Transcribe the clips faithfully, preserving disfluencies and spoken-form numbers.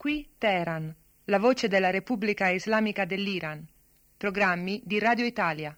Qui Teheran, la voce della Repubblica Islamica dell'Iran. Programmi di Radio Italia.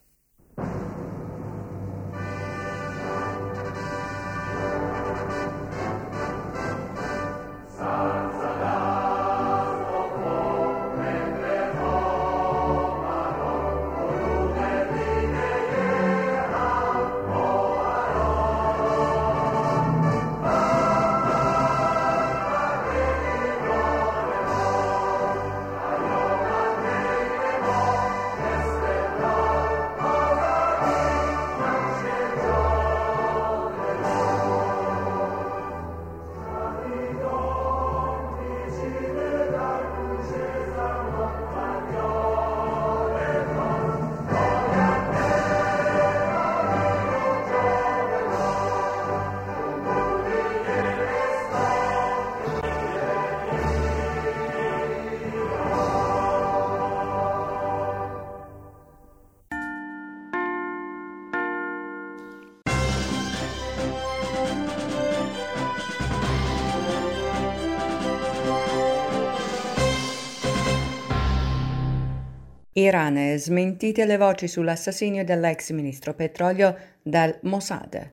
Iran, smentite le voci sull'assassinio dell'ex ministro petrolio dal Mossad.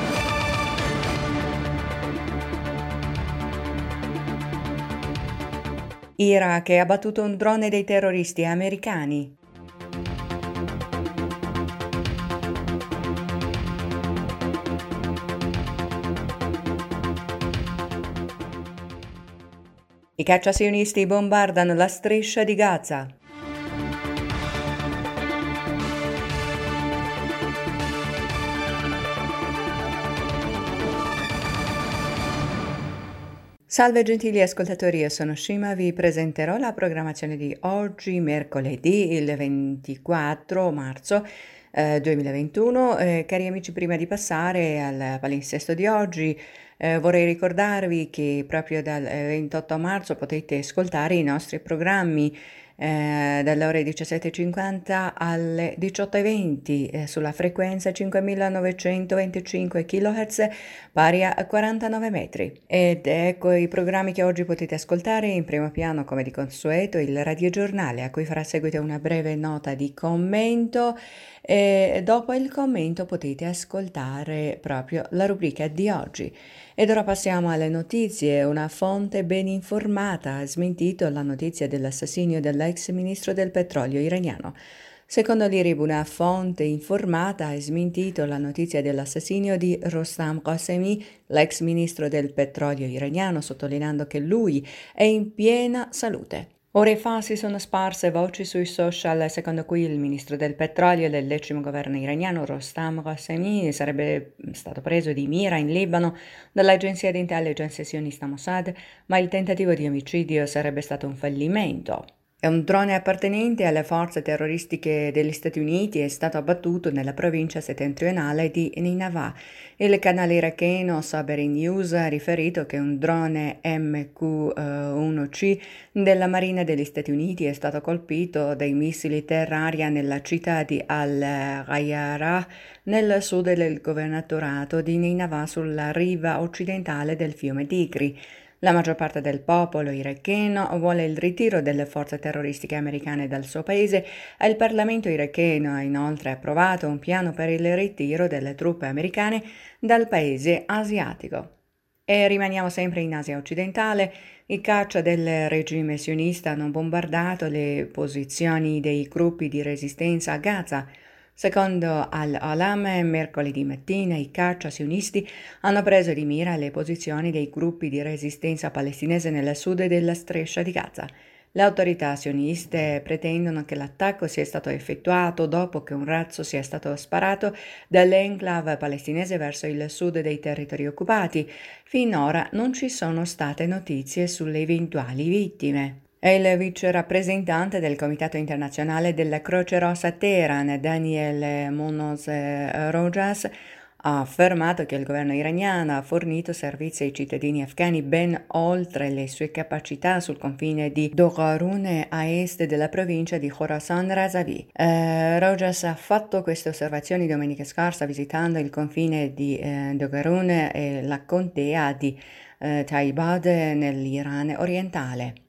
Iraq ha abbattuto un drone dei terroristi americani. I cacciasionisti bombardano la striscia di Gaza. Salve gentili ascoltatori, io sono Shima, vi presenterò la programmazione di oggi, mercoledì il ventiquattro marzo eh, duemilaventuno. Eh, cari amici, prima di passare al palinsesto di oggi, eh, vorrei ricordarvi che proprio dal ventotto marzo potete ascoltare i nostri programmi Eh, dalle ore diciassette e cinquanta alle diciotto e venti eh, sulla frequenza cinquemilanovecentoventicinque chilohertz pari a quarantanove metri. Ed ecco i programmi che oggi potete ascoltare. In primo piano, come di consueto, il radiogiornale, a cui farà seguito una breve nota di commento, e dopo il commento potete ascoltare proprio la rubrica di oggi. Ed ora passiamo alle notizie. Una fonte ben informata ha smentito la notizia dell'assassinio dell'ex ministro del petrolio iraniano. Secondo l'Irib, una fonte informata ha smentito la notizia dell'assassinio di Rostam Qasemi, l'ex ministro del petrolio iraniano, sottolineando che lui è in piena salute. Ore fa si sono sparse voci sui social secondo cui il ministro del petrolio del decimo governo iraniano Rostam Qasemi sarebbe stato preso di mira in Libano dall'agenzia di intelligence sionista Mossad, ma il tentativo di omicidio sarebbe stato un fallimento. È un drone appartenente alle forze terroristiche degli Stati Uniti è stato abbattuto nella provincia settentrionale di Nineveh. Il canale iracheno Saberi News ha riferito che un drone M Q uno C della Marina degli Stati Uniti è stato colpito dai missili terra-aria nella città di Al-Ghayarah, nel sud del governatorato di Nineveh, sulla riva occidentale del fiume Tigri. La maggior parte del popolo iracheno vuole il ritiro delle forze terroristiche americane dal suo paese e il Parlamento iracheno ha inoltre approvato un piano per il ritiro delle truppe americane dal paese asiatico. E rimaniamo sempre in Asia occidentale. I caccia del regime sionista hanno bombardato le posizioni dei gruppi di resistenza a Gaza. Secondo Al-Alam, mercoledì mattina i cacciasionisti hanno preso di mira le posizioni dei gruppi di resistenza palestinese nel sud della striscia di Gaza. Le autorità sioniste pretendono che l'attacco sia stato effettuato dopo che un razzo sia stato sparato dall'enclave palestinese verso il sud dei territori occupati. Finora non ci sono state notizie sulle eventuali vittime. È il vice rappresentante del Comitato Internazionale della Croce Rossa a Teheran, Daniel Munoz Rojas, ha affermato che il governo iraniano ha fornito servizi ai cittadini afghani ben oltre le sue capacità sul confine di Dogharun a est della provincia di Khorasan Razavi. Eh, Rojas ha fatto queste osservazioni domenica scorsa visitando il confine di eh, Dogharun e la contea di eh, Taibad nell'Iran orientale.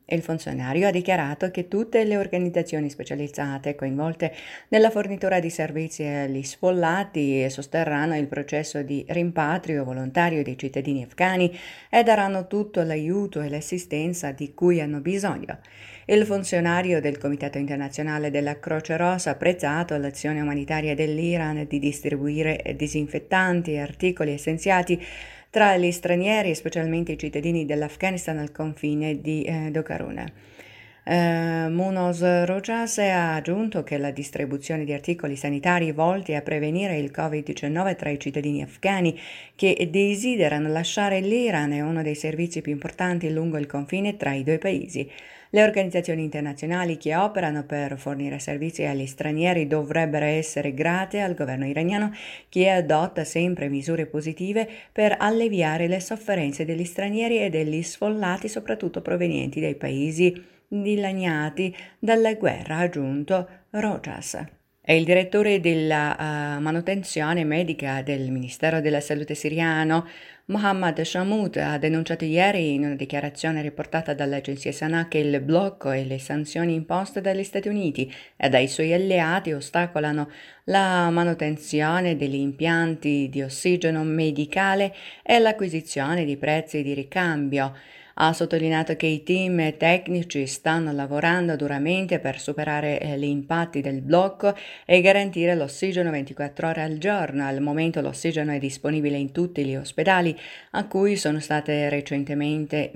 Il funzionario ha dichiarato che tutte le organizzazioni specializzate coinvolte nella fornitura di servizi agli sfollati sosterranno il processo di rimpatrio volontario dei cittadini afghani e daranno tutto l'aiuto e l'assistenza di cui hanno bisogno. Il funzionario del Comitato internazionale della Croce Rossa ha apprezzato l'azione umanitaria dell'Iran di distribuire disinfettanti e articoli essenziati tra gli stranieri e specialmente i cittadini dell'Afghanistan al confine di eh, Dokarun. Eh, Munoz Rojas ha aggiunto che la distribuzione di articoli sanitari volti a prevenire il covid diciannove tra i cittadini afghani che desiderano lasciare l'Iran è uno dei servizi più importanti lungo il confine tra i due paesi. Le organizzazioni internazionali che operano per fornire servizi agli stranieri dovrebbero essere grate al governo iraniano che adotta sempre misure positive per alleviare le sofferenze degli stranieri e degli sfollati, soprattutto provenienti dai paesi dilaniati dalla guerra, ha aggiunto Rojas. È il direttore della uh, manutenzione medica del Ministero della Salute siriano, Mohammad Shamut, ha denunciato ieri in una dichiarazione riportata dall'agenzia Sana che il blocco e le sanzioni imposte dagli Stati Uniti e dai suoi alleati ostacolano la manutenzione degli impianti di ossigeno medicale e l'acquisizione di prezzi di ricambio. Ha sottolineato che i team tecnici stanno lavorando duramente per superare eh, gli impatti del blocco e garantire l'ossigeno ventiquattro ore al giorno. Al momento l'ossigeno è disponibile in tutti gli ospedali a cui sono state recentemente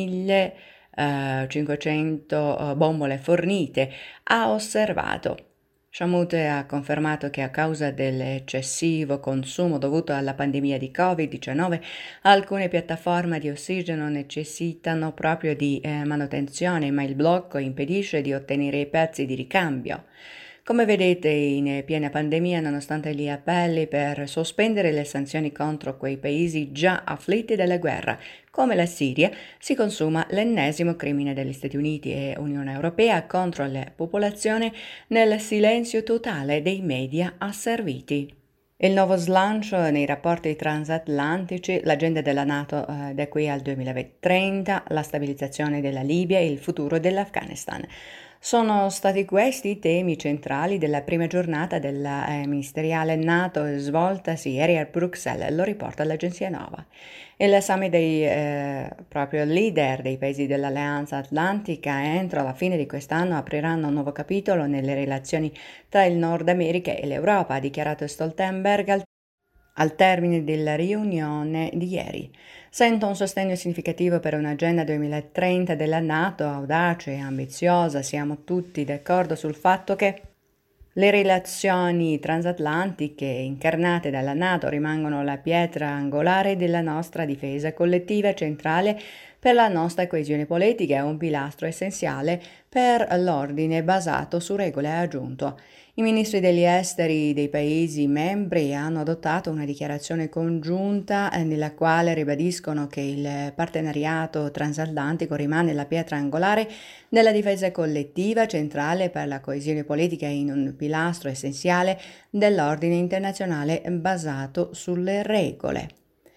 millecinquecento eh, bombole fornite, ha osservato. Shamut ha confermato che a causa dell'eccessivo consumo dovuto alla pandemia di covid diciannove alcune piattaforme di ossigeno necessitano proprio di eh, manutenzione, ma il blocco impedisce di ottenere i pezzi di ricambio. Come vedete, in piena pandemia, nonostante gli appelli per sospendere le sanzioni contro quei paesi già afflitti dalla guerra, come la Siria, si consuma l'ennesimo crimine degli Stati Uniti e Unione Europea contro la popolazione nel silenzio totale dei media asserviti. Il nuovo slancio nei rapporti transatlantici, l'agenda della NATO eh, da qui al duemilatrenta, la stabilizzazione della Libia e il futuro dell'Afghanistan. Sono stati questi i temi centrali della prima giornata della eh, ministeriale NATO svoltasi ieri a Bruxelles, lo riporta l'agenzia Nova. Il summit dei eh, proprio leader dei paesi dell'Alleanza Atlantica entro la fine di quest'anno apriranno un nuovo capitolo nelle relazioni tra il Nord America e l'Europa, ha dichiarato Stoltenberg al al termine della riunione di ieri. Sento un sostegno significativo per un'agenda duemilatrenta della NATO, audace e ambiziosa. Siamo tutti d'accordo sul fatto che le relazioni transatlantiche incarnate dalla NATO rimangono la pietra angolare della nostra difesa collettiva centrale per la nostra coesione politica e un pilastro essenziale per l'ordine basato su regole, ha aggiunto. I ministri degli esteri dei Paesi membri hanno adottato una dichiarazione congiunta nella quale ribadiscono che il partenariato transatlantico rimane la pietra angolare della difesa collettiva centrale per la coesione politica in un pilastro essenziale dell'ordine internazionale basato sulle regole.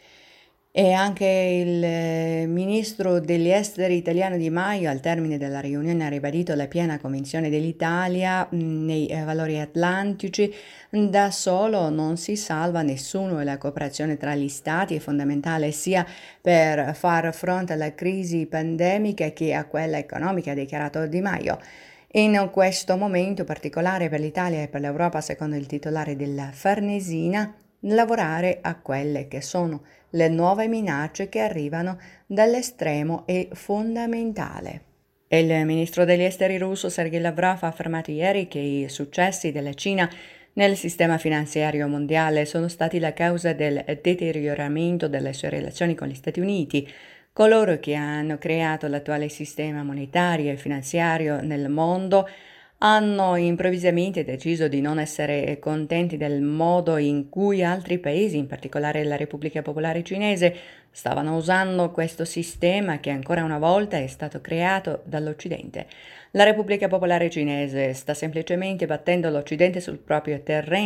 E anche il ministro degli esteri italiano Di Maio al termine della riunione ha ribadito la piena convinzione dell'Italia nei valori atlantici. Da solo non si salva nessuno e la cooperazione tra gli stati è fondamentale sia per far fronte alla crisi pandemica che a quella economica, ha dichiarato Di Maio. In questo momento particolare per l'Italia e per l'Europa, secondo il titolare della Farnesina, lavorare a quelle che sono le nuove minacce che arrivano dall'estremo è fondamentale. Il ministro degli esteri russo Sergei Lavrov ha affermato ieri che i successi della Cina nel sistema finanziario mondiale sono stati la causa del deterioramento delle sue relazioni con gli Stati Uniti. Coloro che hanno creato l'attuale sistema monetario e finanziario nel mondo hanno improvvisamente deciso di non essere contenti del modo in cui altri paesi, in particolare la Repubblica Popolare Cinese, stavano usando questo sistema che ancora una volta è stato creato dall'Occidente. La Repubblica Popolare Cinese sta semplicemente battendo l'Occidente sul proprio terreno,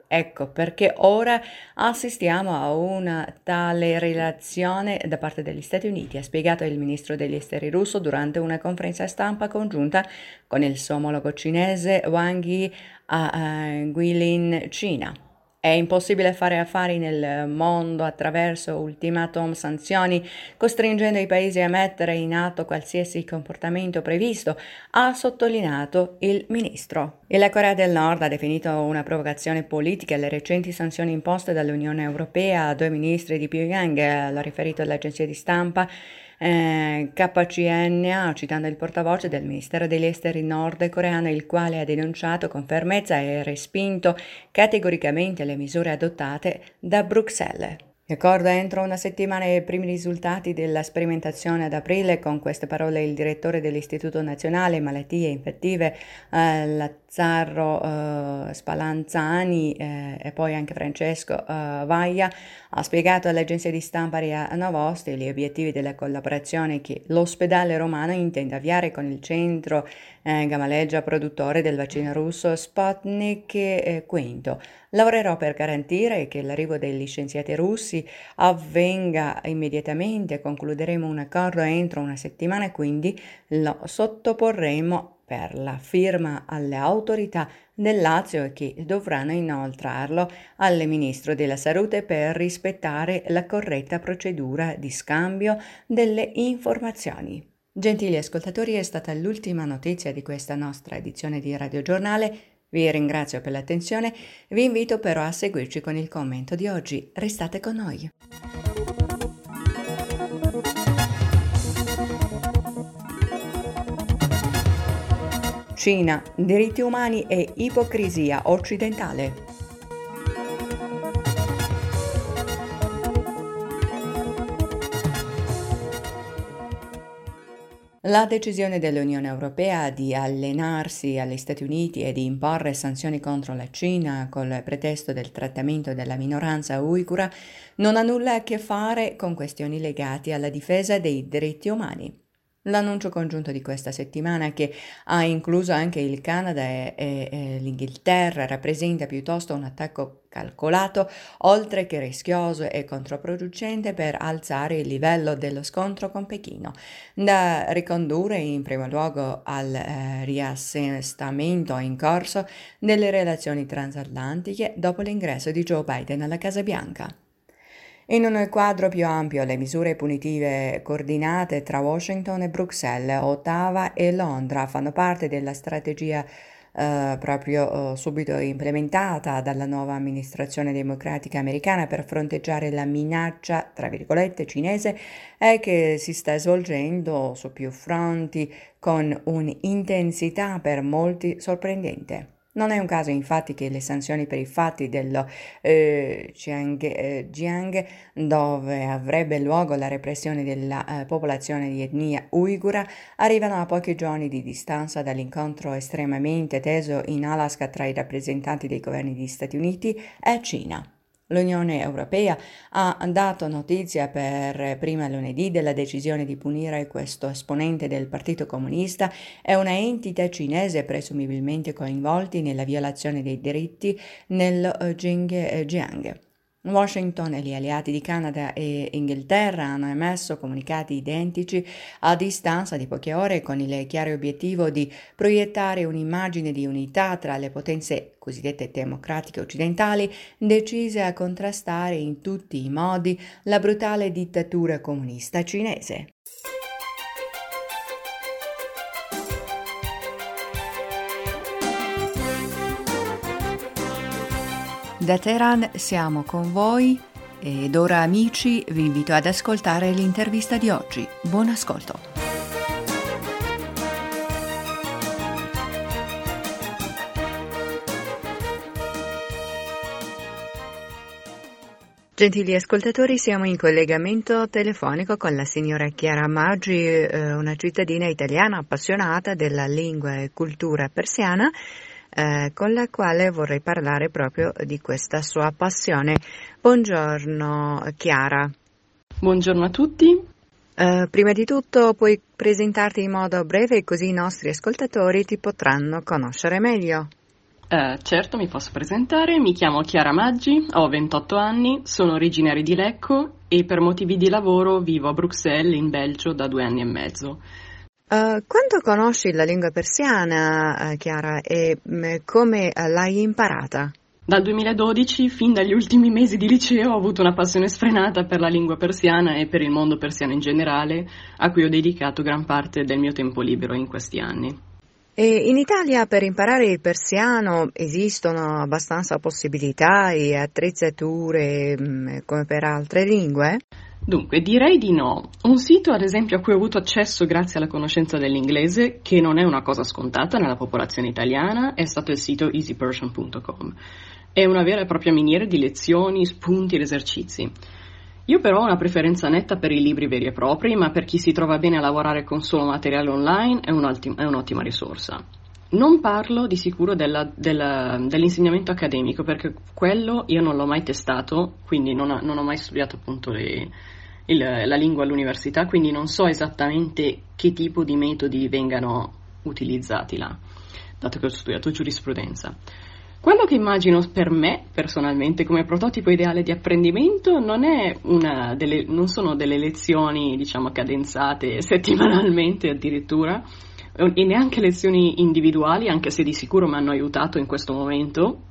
Ecco perché ora assistiamo a una tale relazione da parte degli Stati Uniti, ha spiegato il ministro degli esteri russo durante una conferenza stampa congiunta con il suo omologo cinese Wang Yi a uh, Guilin, Cina. È impossibile fare affari nel mondo attraverso ultimatum, sanzioni, costringendo i paesi a mettere in atto qualsiasi comportamento previsto, ha sottolineato il ministro. E la Corea del Nord ha definito una provocazione politica le recenti sanzioni imposte dall'Unione Europea a due ministri di Pyongyang, l'ha riferito l'agenzia di stampa Eh, K C N A, citando il portavoce del Ministero degli Esteri nordcoreano, il quale ha denunciato con fermezza e respinto categoricamente le misure adottate da Bruxelles. Ricorda entro una settimana i primi risultati della sperimentazione ad aprile. Con queste parole il direttore dell'Istituto Nazionale Malattie Infettive eh, Lazzaro eh, Spallanzani eh, e poi anche Francesco eh, Vaia ha spiegato all'agenzia di stampa RIA Novosti gli obiettivi della collaborazione che l'ospedale romano intende avviare con il centro eh, Gamalegia, produttore del vaccino russo Sputnik eh, V. Lavorerò per garantire che l'arrivo degli scienziati russi avvenga immediatamente. Concluderemo un accordo entro una settimana e quindi lo sottoporremo per la firma alle autorità del Lazio, che dovranno inoltrarlo al Ministro della Salute per rispettare la corretta procedura di scambio delle informazioni. Gentili ascoltatori, è stata l'ultima notizia di questa nostra edizione di Radio Giornale. Vi ringrazio per l'attenzione, vi invito però a seguirci con il commento di oggi. Restate con noi. Cina, diritti umani e ipocrisia occidentale. La decisione dell'Unione Europea di allenarsi agli Stati Uniti e di imporre sanzioni contro la Cina col pretesto del trattamento della minoranza uigura non ha nulla a che fare con questioni legate alla difesa dei diritti umani. L'annuncio congiunto di questa settimana, che ha incluso anche il Canada e, e, e l'Inghilterra, rappresenta piuttosto un attacco calcolato, oltre che rischioso e controproducente, per alzare il livello dello scontro con Pechino, da ricondurre in primo luogo al eh, riassestamento in corso delle relazioni transatlantiche dopo l'ingresso di Joe Biden alla Casa Bianca. In un quadro più ampio, le misure punitive coordinate tra Washington e Bruxelles, Ottawa e Londra fanno parte della strategia eh, proprio eh, subito implementata dalla nuova amministrazione democratica americana per fronteggiare la minaccia, tra virgolette, cinese e che si sta svolgendo su più fronti con un'intensità per molti sorprendente. Non è un caso infatti che le sanzioni per i fatti dello eh, Xinjiang, eh, dove avrebbe luogo la repressione della eh, popolazione di etnia uigura, arrivano a pochi giorni di distanza dall'incontro estremamente teso in Alaska tra i rappresentanti dei governi degli Stati Uniti e Cina. L'Unione Europea ha dato notizia per prima lunedì della decisione di punire questo esponente del Partito Comunista e una entità cinese presumibilmente coinvolti nella violazione dei diritti nello Xinjiang. Washington e gli alleati di Canada e Inghilterra hanno emesso comunicati identici a distanza di poche ore, con il chiaro obiettivo di proiettare un'immagine di unità tra le potenze cosiddette democratiche occidentali, decise a contrastare in tutti i modi la brutale dittatura comunista cinese. Da Teheran siamo con voi ed ora, amici, vi invito ad ascoltare l'intervista di oggi. Buon ascolto. Gentili ascoltatori, siamo in collegamento telefonico con la signora Chiara Maggi, eh, una cittadina italiana appassionata della lingua e cultura persiana, Eh, con la quale vorrei parlare proprio di questa sua passione. Buongiorno Chiara. Buongiorno a tutti. Eh, prima di tutto puoi presentarti in modo breve, così i nostri ascoltatori ti potranno conoscere meglio. Eh, certo, mi posso presentare, mi chiamo Chiara Maggi, ho ventotto anni, sono originaria di Lecco e per motivi di lavoro vivo a Bruxelles, in Belgio, da due anni e mezzo. Uh, quando conosci la lingua persiana, uh, Chiara, e mh, come uh, l'hai imparata? Dal duemiladodici, fin dagli ultimi mesi di liceo, ho avuto una passione sfrenata per la lingua persiana e per il mondo persiano in generale, a cui ho dedicato gran parte del mio tempo libero in questi anni. E in Italia per imparare il persiano esistono abbastanza possibilità e attrezzature mh, come per altre lingue? Dunque, direi di no. Un sito, ad esempio, a cui ho avuto accesso grazie alla conoscenza dell'inglese, che non è una cosa scontata nella popolazione italiana, è stato il sito easy persian punto com. È una vera e propria miniera di lezioni, spunti ed esercizi. Io però ho una preferenza netta per i libri veri e propri, ma per chi si trova bene a lavorare con solo materiale online è, è un'ottima risorsa. Non parlo di sicuro della, della, dell'insegnamento accademico, perché quello io non l'ho mai testato, quindi non, ha, non ho mai studiato appunto le, il, la lingua all'università, quindi non so esattamente che tipo di metodi vengano utilizzati là, dato che ho studiato giurisprudenza. Quello che immagino per me, personalmente, come prototipo ideale di apprendimento non è una delle, non sono delle lezioni, diciamo, cadenzate settimanalmente addirittura, e neanche lezioni individuali, anche se di sicuro mi hanno aiutato in questo momento,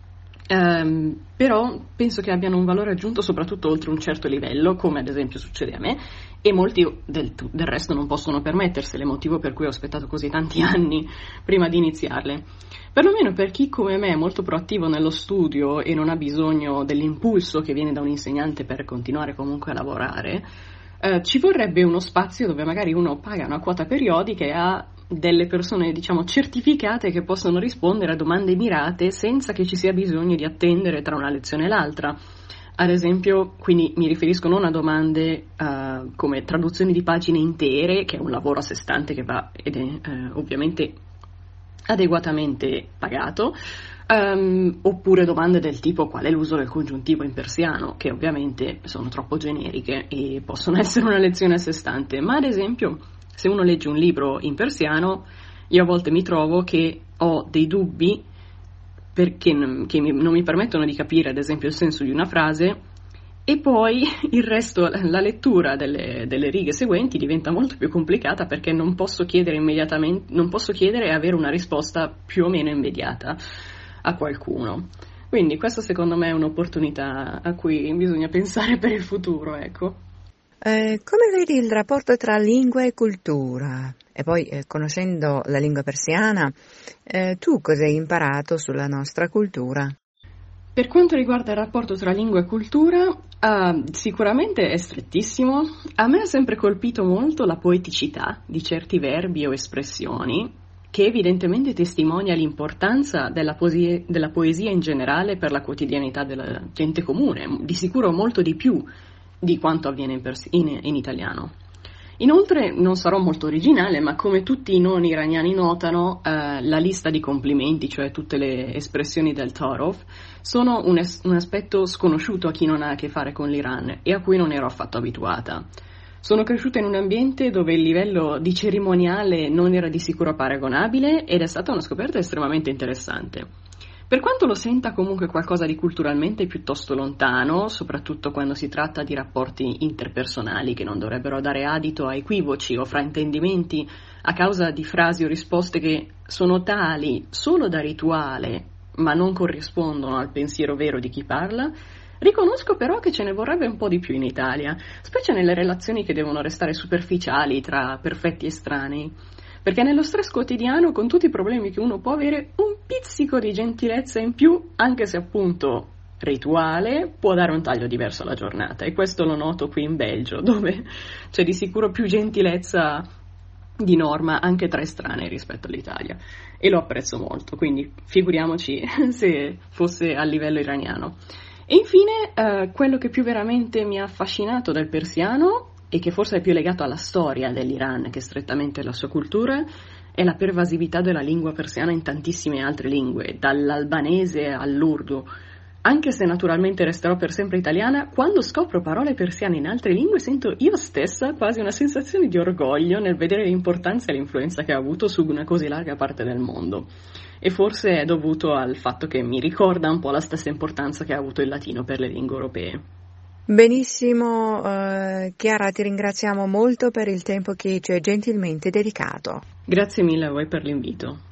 ehm, però penso che abbiano un valore aggiunto soprattutto oltre un certo livello, come ad esempio succede a me, e molti del, del resto non possono permettersele, motivo per cui ho aspettato così tanti anni prima di iniziarle. Perlomeno per chi come me è molto proattivo nello studio e non ha bisogno dell'impulso che viene da un insegnante per continuare comunque a lavorare, eh, ci vorrebbe uno spazio dove magari uno paga una quota periodica e ha delle persone, diciamo, certificate che possono rispondere a domande mirate senza che ci sia bisogno di attendere tra una lezione e l'altra. Ad esempio, quindi mi riferisco non a domande uh, come traduzioni di pagine intere, che è un lavoro a sé stante che va ed è uh, ovviamente adeguatamente pagato, um, oppure domande del tipo qual è l'uso del congiuntivo in persiano, che ovviamente sono troppo generiche e possono essere una lezione a sé stante, ma ad esempio se uno legge un libro in persiano, io a volte mi trovo che ho dei dubbi perché non, che mi, non mi permettono di capire ad esempio il senso di una frase, e poi il resto, la lettura delle, delle righe seguenti diventa molto più complicata perché non posso chiedere immediatamente, non posso chiedere e avere una risposta più o meno immediata a qualcuno. Quindi questa secondo me è un'opportunità a cui bisogna pensare per il futuro, ecco. Eh, come vedi il rapporto tra lingua e cultura? E poi, eh, conoscendo la lingua persiana, eh, tu cosa hai imparato sulla nostra cultura? Per quanto riguarda il rapporto tra lingua e cultura, uh, sicuramente è strettissimo. A me ha sempre colpito molto la poeticità di certi verbi o espressioni, che evidentemente testimonia l'importanza della poesia, della poesia in generale per la quotidianità della gente comune, di sicuro molto di più di quanto avviene in, pers- in, in italiano. Inoltre, non sarò molto originale, ma come tutti i non iraniani notano, eh, la lista di complimenti, cioè tutte le espressioni del Ta'aruf, sono un, es- un aspetto sconosciuto a chi non ha a che fare con l'Iran e a cui non ero affatto abituata. Sono cresciuta in un ambiente dove il livello di cerimoniale non era di sicuro paragonabile ed è stata una scoperta estremamente interessante. Per quanto lo senta comunque qualcosa di culturalmente piuttosto lontano, soprattutto quando si tratta di rapporti interpersonali che non dovrebbero dare adito a equivoci o fraintendimenti a causa di frasi o risposte che sono tali solo da rituale, ma non corrispondono al pensiero vero di chi parla, riconosco però che ce ne vorrebbe un po' di più in Italia, specie nelle relazioni che devono restare superficiali tra perfetti estranei. Perché nello stress quotidiano, con tutti i problemi che uno può avere, un pizzico di gentilezza in più, anche se appunto rituale, può dare un taglio diverso alla giornata. E questo lo noto qui in Belgio, dove c'è di sicuro più gentilezza di norma anche tra estranei rispetto all'Italia. E lo apprezzo molto, quindi figuriamoci se fosse a livello iraniano. E infine, eh, quello che più veramente mi ha affascinato del persiano, e che forse è più legato alla storia dell'Iran che strettamente alla sua cultura, è la pervasività della lingua persiana in tantissime altre lingue, dall'albanese all'urdu. Anche se naturalmente resterò per sempre italiana, quando scopro parole persiane in altre lingue sento io stessa quasi una sensazione di orgoglio nel vedere l'importanza e l'influenza che ha avuto su una così larga parte del mondo. E forse è dovuto al fatto che mi ricorda un po' la stessa importanza che ha avuto il latino per le lingue europee. Benissimo, eh, Chiara, ti ringraziamo molto per il tempo che ci hai gentilmente dedicato. Grazie mille a voi per l'invito.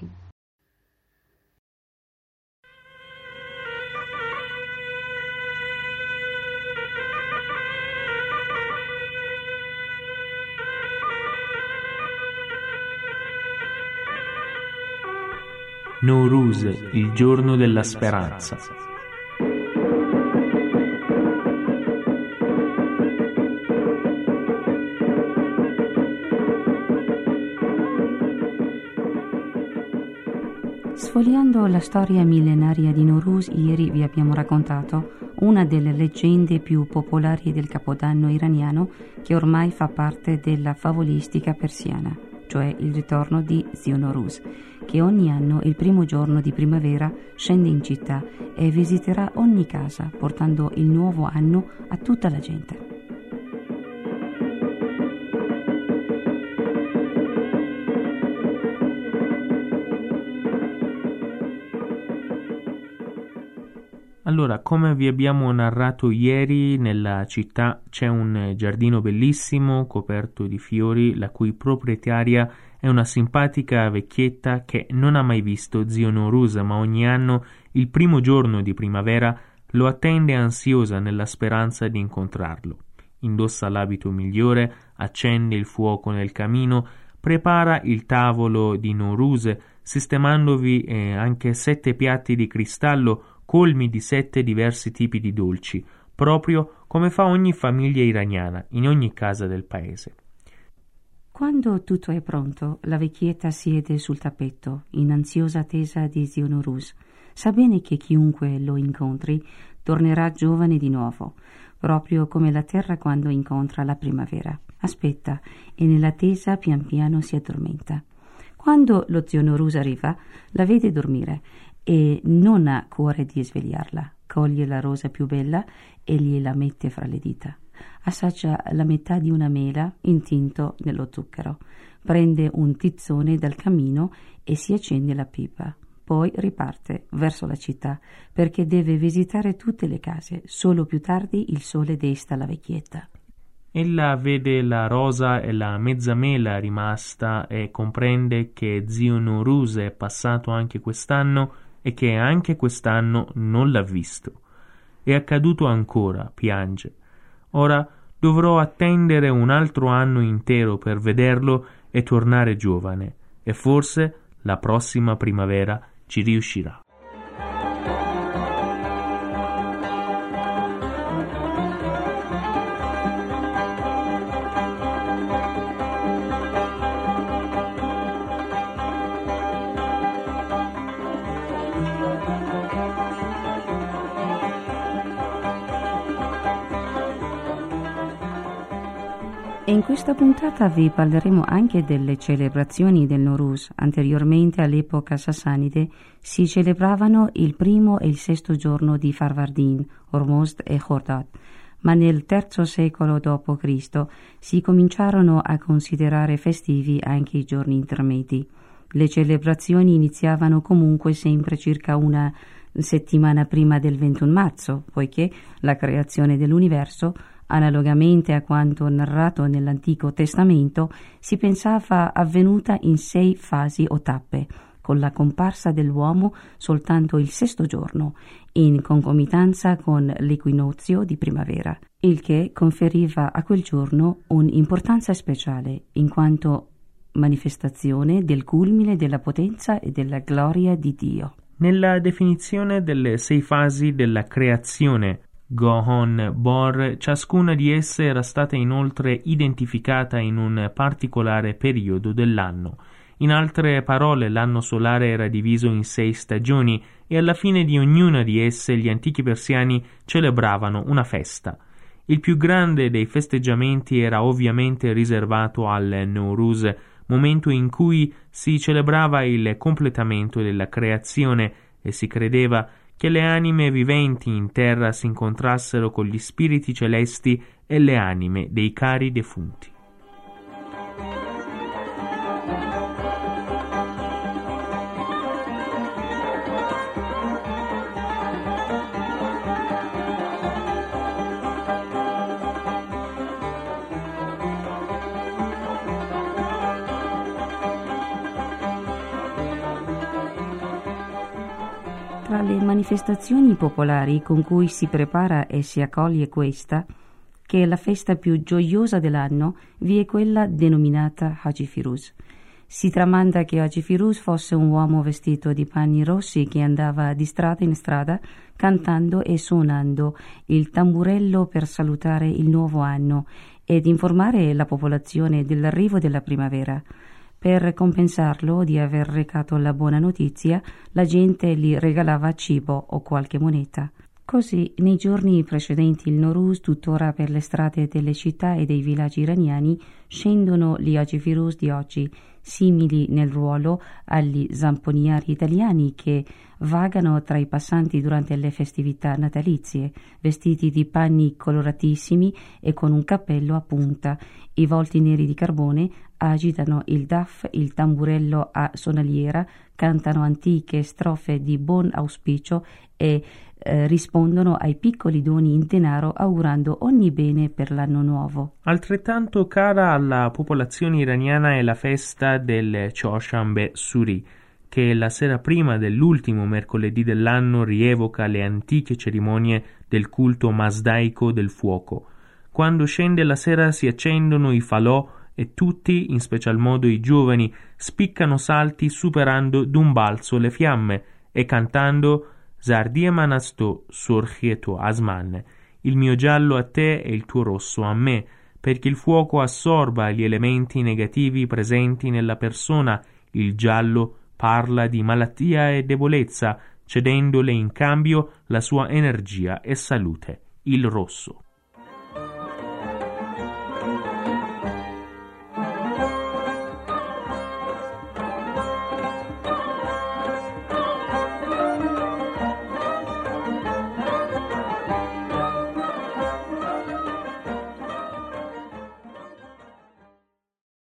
Nowruz, il giorno della speranza. Sfogliando la storia millenaria di Nowruz, ieri vi abbiamo raccontato una delle leggende più popolari del Capodanno iraniano che ormai fa parte della favolistica persiana, cioè il ritorno di Zio Nowruz, che ogni anno il primo giorno di primavera scende in città e visiterà ogni casa portando il nuovo anno a tutta la gente. Allora, come vi abbiamo narrato ieri, nella città c'è un giardino bellissimo coperto di fiori, la cui proprietaria è una simpatica vecchietta che non ha mai visto Zio Nowruz, ma ogni anno, il primo giorno di primavera, lo attende ansiosa nella speranza di incontrarlo. Indossa l'abito migliore, accende il fuoco nel camino, prepara il tavolo di Nowruz, sistemandovi eh, anche sette piatti di cristallo colmi di sette diversi tipi di dolci, proprio come fa ogni famiglia iraniana in ogni casa del paese. Quando tutto è pronto, la vecchietta siede sul tappeto, in ansiosa attesa di Zio Nowruz. Sa bene che chiunque lo incontri tornerà giovane di nuovo, proprio come la terra quando incontra la primavera. Aspetta e nell'attesa pian piano si addormenta. Quando lo Zio Nowruz arriva, la vede dormire e non ha cuore di svegliarla. Coglie la rosa più bella e gliela mette fra le dita. Assaggia la metà di una mela intinto nello zucchero. Prende un tizzone dal camino e si accende la pipa. Poi riparte verso la città perché deve visitare tutte le case. Solo più tardi il sole desta la vecchietta. Ella vede la rosa e la mezzamela rimasta e comprende che Zio Nowruz è passato anche quest'anno e che anche quest'anno non l'ha visto. È accaduto ancora, piange. Ora dovrò attendere un altro anno intero per vederlo e tornare giovane, e forse la prossima primavera ci riuscirà. E in questa puntata vi parleremo anche delle celebrazioni del Nowruz. Anteriormente, all'epoca sassanide, si celebravano il primo e il sesto giorno di Farvardin, Ormozd e Khordad, ma nel terzo secolo dopo Cristo si cominciarono a considerare festivi anche i giorni intermedi. Le celebrazioni iniziavano comunque sempre circa una settimana prima del ventuno marzo, poiché la creazione dell'universo, analogamente a quanto narrato nell'Antico Testamento, si pensava avvenuta in sei fasi o tappe, con la comparsa dell'uomo soltanto il sesto giorno, in concomitanza con l'equinozio di primavera, il che conferiva a quel giorno un'importanza speciale, in quanto manifestazione del culmine della potenza e della gloria di Dio. Nella definizione delle sei fasi della creazione Gohon Bor, ciascuna di esse era stata inoltre identificata in un particolare periodo dell'anno. In altre parole, l'anno solare era diviso in sei stagioni e alla fine di ognuna di esse gli antichi persiani celebravano una festa. Il più grande dei festeggiamenti era ovviamente riservato al Nowruz, momento in cui si celebrava il completamento della creazione e si credeva che le anime viventi in terra si incontrassero con gli spiriti celesti e le anime dei cari defunti. Tra le manifestazioni popolari con cui si prepara e si accoglie questa, che è la festa più gioiosa dell'anno, vi è quella denominata Haji Firuz. Si tramanda che Haji Firuz fosse un uomo vestito di panni rossi che andava di strada in strada cantando e suonando il tamburello per salutare il nuovo anno ed informare la popolazione dell'arrivo della primavera. Per compensarlo di aver recato la buona notizia, la gente gli regalava cibo o qualche moneta. Così, nei giorni precedenti il Nowruz, tuttora per le strade delle città e dei villaggi iraniani, scendono gli Haji Firuz di oggi, simili nel ruolo agli zamponieri italiani che vagano tra i passanti durante le festività natalizie, vestiti di panni coloratissimi e con un cappello a punta. I volti neri di carbone agitano il daf, il tamburello a sonaliera, cantano antiche strofe di buon auspicio e eh, rispondono ai piccoli doni in denaro augurando ogni bene per l'anno nuovo. Altrettanto cara alla popolazione iraniana è la festa del Choshanbe Suri, che la sera prima dell'ultimo mercoledì dell'anno rievoca le antiche cerimonie del culto masdaico del fuoco. Quando scende la sera si accendono i falò e tutti, in special modo i giovani, spiccano salti superando d'un balzo le fiamme e cantando Zardie manasto sorchieto asman, il mio giallo a te e il tuo rosso a me, perché il fuoco assorba gli elementi negativi presenti nella persona, il giallo parla di malattia e debolezza, cedendole in cambio la sua energia e salute, il rosso.